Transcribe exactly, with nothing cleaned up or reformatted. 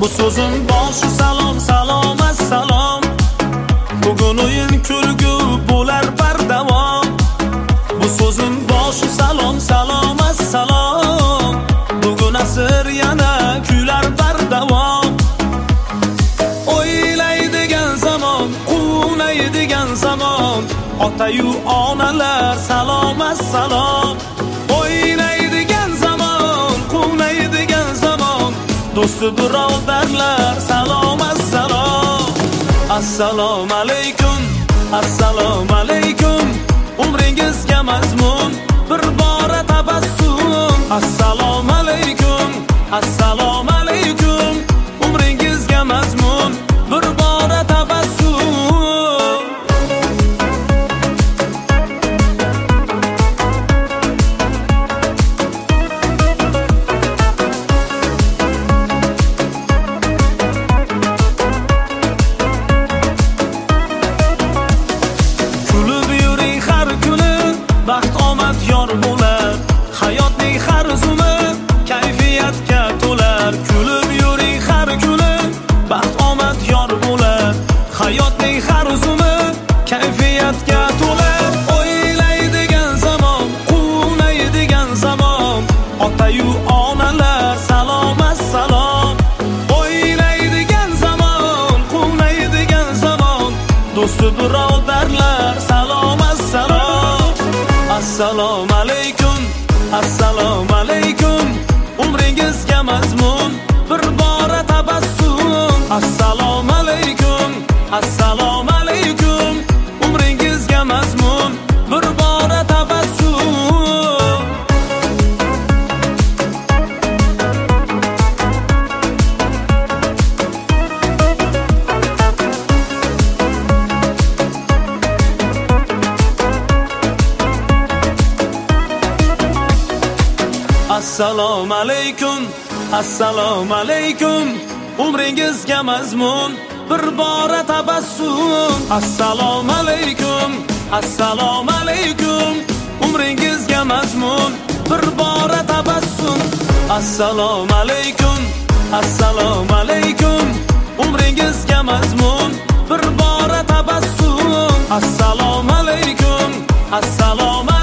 Bu so'zim boshi salom salom assalom. Bugun o'yin kulgu bo'lar bardavom. Bu so'zim boshi salom salom assalom. Bugun asr yana kular bardavom. O'ylaydigan zamon, quvnaydigan zamon. Ota-yu onalar salom assalom. O'ylaydigan zamon, quvnaydigan zamon. Do'sti birodarlar salom assalom. Assalomu alaykum, assalomu alaykum. Umringizga mazmun, bir bora tabassum. Assalomu alaykum, assalomu alaykum. Umringizga mazmun, bir bora tabassum. Baxt omad yor bo'lar, hayotning har zumi kayfiyatga to'lar. Kulib yuring har kuni, baxt omad yor bo'lar, hayotning har zumi kayfiyatga to'lar. O'ylaydigan zamon, quvnaydigan zamon. Ota-yu onalar salom assalom. O'ylaydigan zamon, quvnaydigan zamon. Do'sti birodarlar salom assalom. Assalomu alaykum, assalomu alaykum. Umringizga mazmun, bir bora tabassum. Assalomu alaykum, assalomu alaykum. Umringizga mazmun, bir bora tabassum. Assalomu alaykum, assalomu alaykum. Umringizga mazmun, bir bora tabassum. Assalomu alaykum, assalomu alaykum. Umringizga mazmun, bir bora tabassum. Assalomu alaykum, assalomu alaykum. Umringizga mazmun, bir bora tabassum. Assalomu alaykum, assalomu